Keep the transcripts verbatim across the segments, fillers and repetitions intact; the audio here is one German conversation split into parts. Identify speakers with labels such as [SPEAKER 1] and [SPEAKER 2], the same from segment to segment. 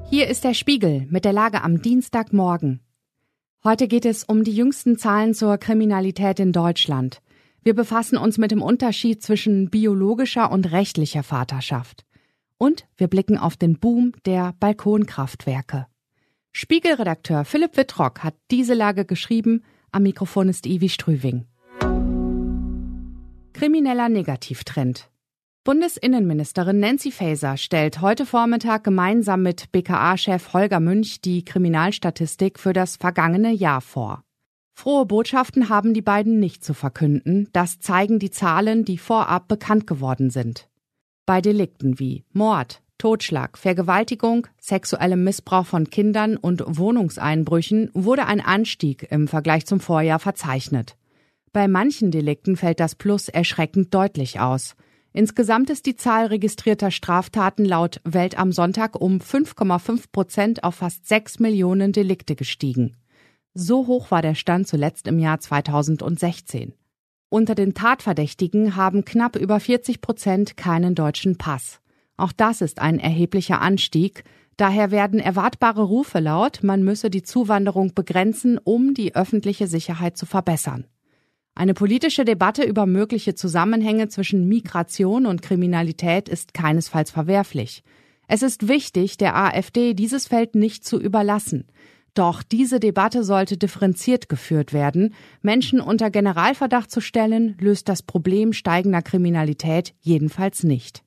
[SPEAKER 1] Hier ist der Spiegel mit der Lage am Dienstagmorgen. Heute geht es um die jüngsten Zahlen zur Kriminalität in Deutschland. Wir befassen uns mit dem Unterschied zwischen biologischer und rechtlicher Vaterschaft. Und wir blicken auf den Boom der Balkonkraftwerke. Spiegelredakteur Philipp Wittrock hat diese Lage geschrieben. Am Mikrofon ist Ivi Strüving. Krimineller Negativtrend. Bundesinnenministerin Nancy Faeser stellt heute Vormittag gemeinsam mit B K A-Chef Holger Münch die Kriminalstatistik für das vergangene Jahr vor. Frohe Botschaften haben die beiden nicht zu verkünden. Das zeigen die Zahlen, die vorab bekannt geworden sind. Bei Delikten wie Mord, Totschlag, Vergewaltigung, sexuellem Missbrauch von Kindern und Wohnungseinbrüchen wurde ein Anstieg im Vergleich zum Vorjahr verzeichnet. Bei manchen Delikten fällt das Plus erschreckend deutlich aus. Insgesamt ist die Zahl registrierter Straftaten laut Welt am Sonntag um fünf Komma fünf Prozent auf fast sechs Millionen Delikte gestiegen. So hoch war der Stand zuletzt im Jahr zweitausendsechzehn. Unter den Tatverdächtigen haben knapp über vierzig Prozent keinen deutschen Pass. Auch das ist ein erheblicher Anstieg. Daher werden erwartbare Rufe laut, man müsse die Zuwanderung begrenzen, um die öffentliche Sicherheit zu verbessern. Eine politische Debatte über mögliche Zusammenhänge zwischen Migration und Kriminalität ist keinesfalls verwerflich. Es ist wichtig, der AfD dieses Feld nicht zu überlassen. Doch diese Debatte sollte differenziert geführt werden. Menschen unter Generalverdacht zu stellen, löst das Problem steigender Kriminalität jedenfalls nicht.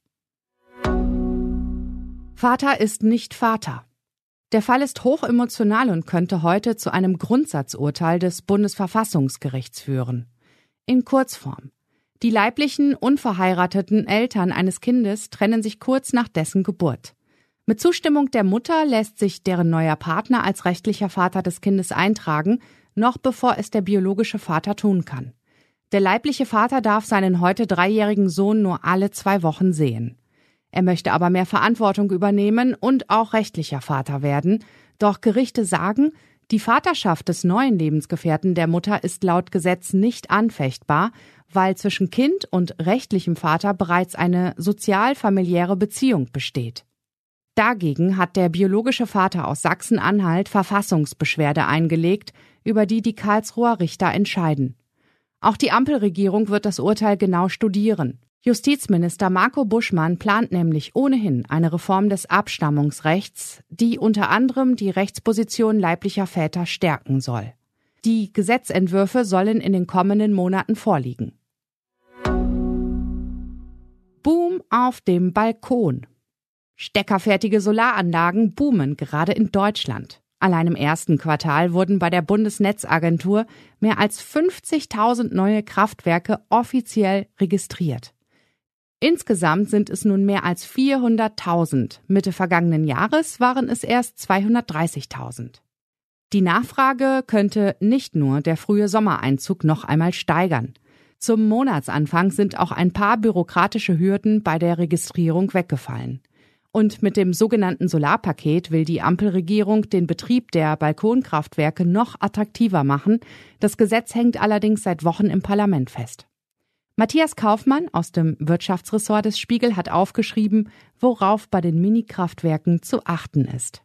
[SPEAKER 1] Vater ist nicht Vater. Der Fall ist hochemotional und könnte heute zu einem Grundsatzurteil des Bundesverfassungsgerichts führen. In Kurzform. Die leiblichen, unverheirateten Eltern eines Kindes trennen sich kurz nach dessen Geburt. Mit Zustimmung der Mutter lässt sich deren neuer Partner als rechtlicher Vater des Kindes eintragen, noch bevor es der biologische Vater tun kann. Der leibliche Vater darf seinen heute dreijährigen Sohn nur alle zwei Wochen sehen. Er möchte aber mehr Verantwortung übernehmen und auch rechtlicher Vater werden. Doch Gerichte sagen, die Vaterschaft des neuen Lebensgefährten der Mutter ist laut Gesetz nicht anfechtbar, weil zwischen Kind und rechtlichem Vater bereits eine sozial-familiäre Beziehung besteht. Dagegen hat der biologische Vater aus Sachsen-Anhalt Verfassungsbeschwerde eingelegt, über die die Karlsruher Richter entscheiden. Auch die Ampelregierung wird das Urteil genau studieren. Justizminister Marco Buschmann plant nämlich ohnehin eine Reform des Abstammungsrechts, die unter anderem die Rechtsposition leiblicher Väter stärken soll. Die Gesetzentwürfe sollen in den kommenden Monaten vorliegen. Boom auf dem Balkon. Steckerfertige Solaranlagen boomen gerade in Deutschland. Allein im ersten Quartal wurden bei der Bundesnetzagentur mehr als fünfzigtausend neue Kraftwerke offiziell registriert. Insgesamt sind es nun mehr als vierhunderttausend. Mitte vergangenen Jahres waren es erst zweihundertdreißigtausend. Die Nachfrage könnte nicht nur der frühe Sommereinzug noch einmal steigern. Zum Monatsanfang sind auch ein paar bürokratische Hürden bei der Registrierung weggefallen. Und mit dem sogenannten Solarpaket will die Ampelregierung den Betrieb der Balkonkraftwerke noch attraktiver machen. Das Gesetz hängt allerdings seit Wochen im Parlament fest. Matthias Kaufmann aus dem Wirtschaftsressort des Spiegel hat aufgeschrieben, worauf bei den Minikraftwerken zu achten ist.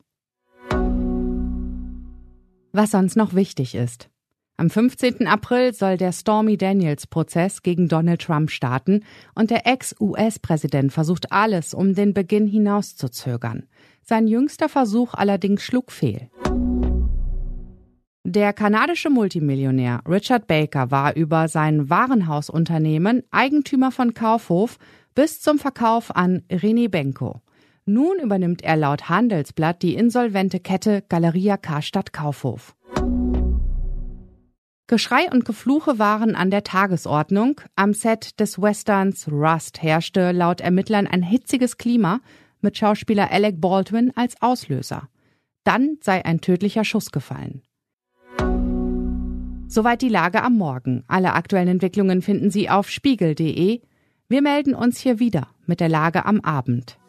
[SPEAKER 1] Was sonst noch wichtig ist. Am fünfzehnten April soll der Stormy Daniels-Prozess gegen Donald Trump starten und der Ex-U S-Präsident versucht alles, um den Beginn hinauszuzögern. Sein jüngster Versuch allerdings schlug fehl. Der kanadische Multimillionär Richard Baker war über sein Warenhausunternehmen Eigentümer von Kaufhof bis zum Verkauf an René Benko. Nun übernimmt er laut Handelsblatt die insolvente Kette Galeria Karstadt Kaufhof. Geschrei und Gefluche waren an der Tagesordnung. Am Set des Westerns Rust herrschte laut Ermittlern ein hitziges Klima mit Schauspieler Alec Baldwin als Auslöser. Dann sei ein tödlicher Schuss gefallen. Soweit die Lage am Morgen. Alle aktuellen Entwicklungen finden Sie auf spiegel punkt de. Wir melden uns hier wieder mit der Lage am Abend.